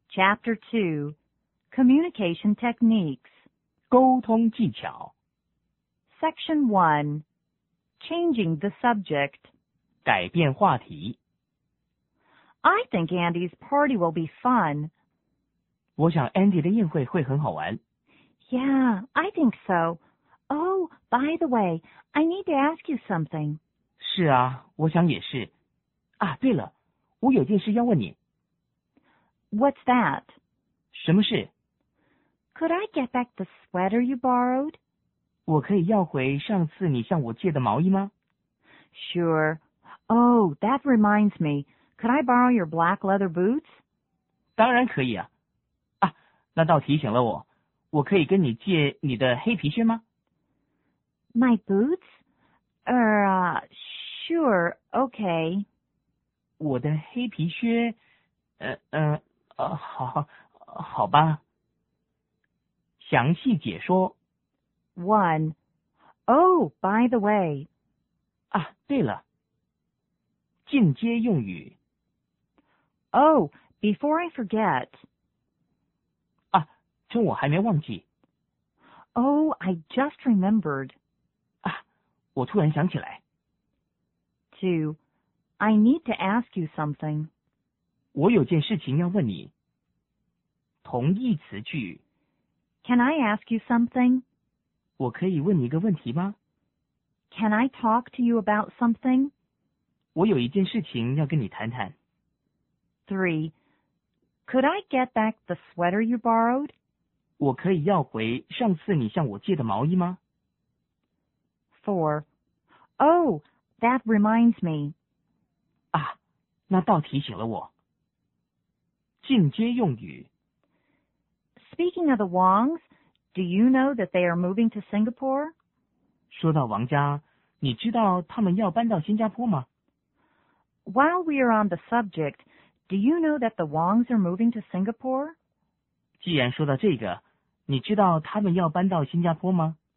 Chapter 2, Communication Techniques. 沟通技巧。 Section 1, Changing the Subject. 改变话题。 I think Andy's party will be fun. 我想 Andy 的宴会会很好玩。 Yeah, I think so. Oh, by the way, I need to ask you something. 是啊，我想也是。啊，对了，我有件事要问你。 What's that? 什么事？ Could I get back the sweater you borrowed? 我可以要回上次你向我借的毛衣吗？ Sure. Oh, that reminds me. Could I borrow your black leather boots? 当然可以啊。啊，那倒提醒了我，我可以跟你借你的黑皮靴吗？ My boots? Sure, okay. 我的黑皮靴，好吧。详细解说。 1. Oh, by the way. 啊，对了，进阶用语。 Oh, before I forget. 啊，趁我还没忘记。 Oh, I just remembered. 啊，我突然想起来。 2. I need to ask you something. 我有件事情要问你。同义词句。 Can I ask you something? 我可以问你一个问题吗？ Can I talk to you about something? 我有一件事情要跟你谈谈。 3. Could I get back the sweater you borrowed? 我可以要回上次你向我借的毛衣吗？ 4. Oh, that reminds me. 啊，那倒提醒了我。进阶用语。 Speaking of the Wongs, do you know that they are moving to Singapore? 说到王家，你知道他们要搬到新加坡吗？ While we are on the subject, do you know that the Wongs are moving to Singapore? 既然说到这个，你知道他们要搬到新加坡吗？